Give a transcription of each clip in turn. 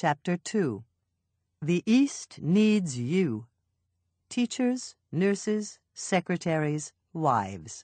Chapter 2. The East Needs You. Teachers, nurses, secretaries, wives.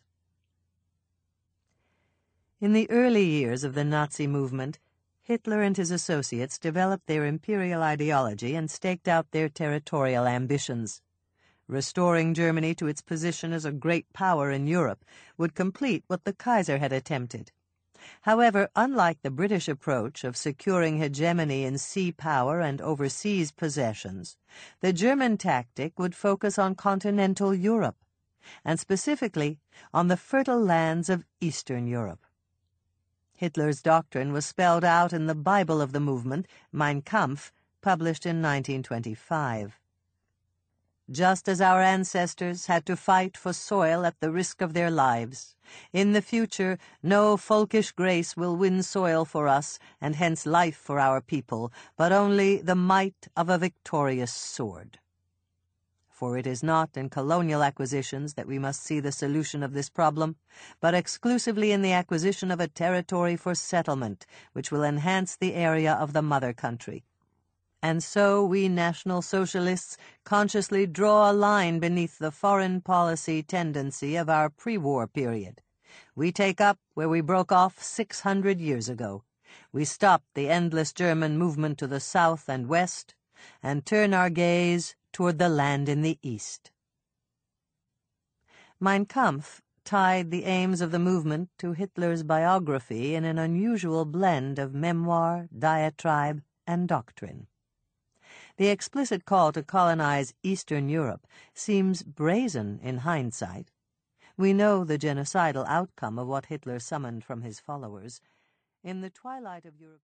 In the early years of the Nazi movement, Hitler and his associates developed their imperial ideology and staked out their territorial ambitions. Restoring Germany to its position as a great power in Europe would complete what the Kaiser had attempted. However, unlike the British approach of securing hegemony in sea power and overseas possessions, the German tactic would focus on continental Europe, and specifically on the fertile lands of Eastern Europe. Hitler's doctrine was spelled out in the Bible of the movement, Mein Kampf, published in 1925. Just as our ancestors had to fight for soil at the risk of their lives, in the future no folkish grace will win soil for us and hence life for our people, but only the might of a victorious sword. For it is not in colonial acquisitions that we must see the solution of this problem, but exclusively in the acquisition of a territory for settlement, which will enhance the area of the mother country. And so we National Socialists consciously draw a line beneath the foreign policy tendency of our pre-war period. We take up where we broke off 600 years ago. We stop the endless German movement to the south and west, and turn our gaze toward the land in the east. Mein Kampf tied the aims of the movement to Hitler's biography in an unusual blend of memoir, diatribe, and doctrine. The explicit call to colonize Eastern Europe seems brazen in hindsight. We know the genocidal outcome of what Hitler summoned from his followers. In the twilight of Europe